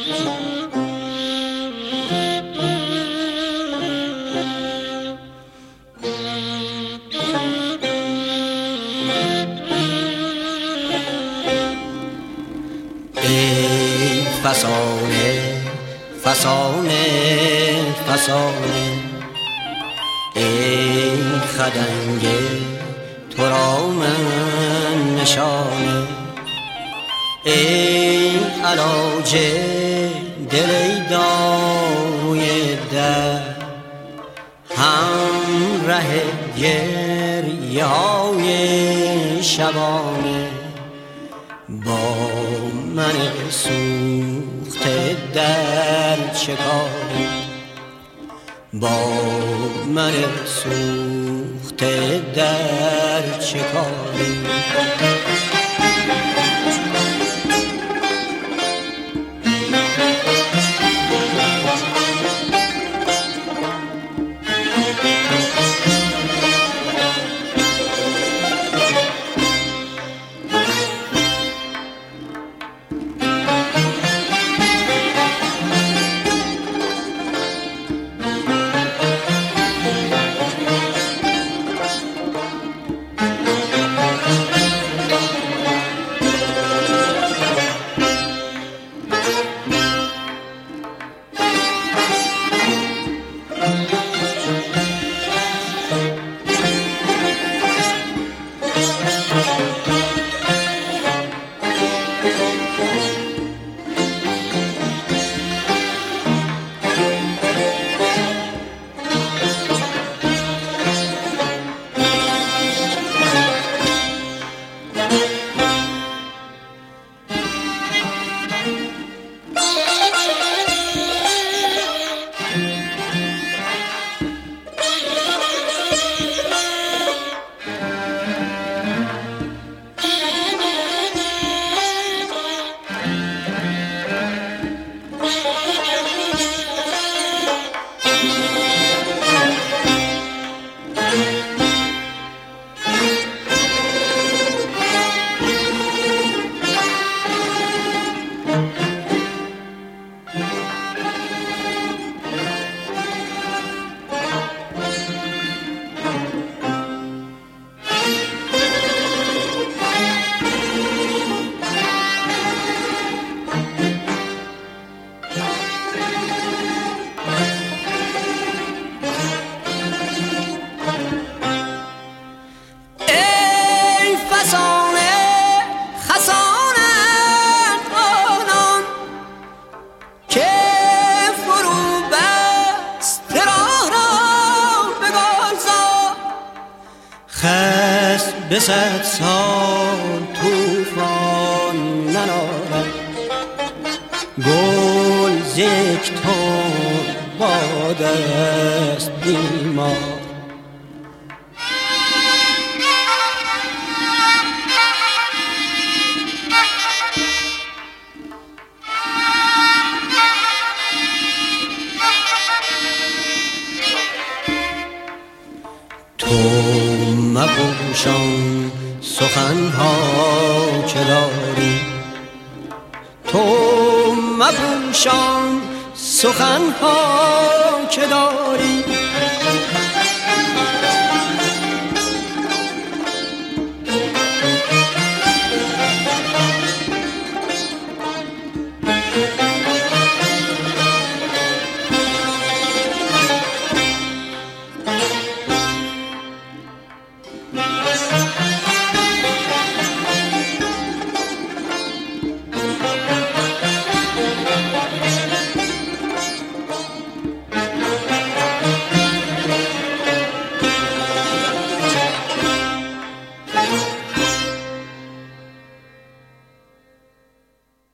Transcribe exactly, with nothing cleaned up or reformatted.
ای فسانه فسانه فسانه، ای خدنگه تو را من نشانه، ای علاج دل ای داروی درد، همراه گریه های شبانه، با من سوخته در چه کاری، با من سوخته در چه کاری. به صد سال توفان ننارد، گل ز یک تن باد است بیمار. تو مپوشان سخنها که داری، تو مپوشان سخنها که داری،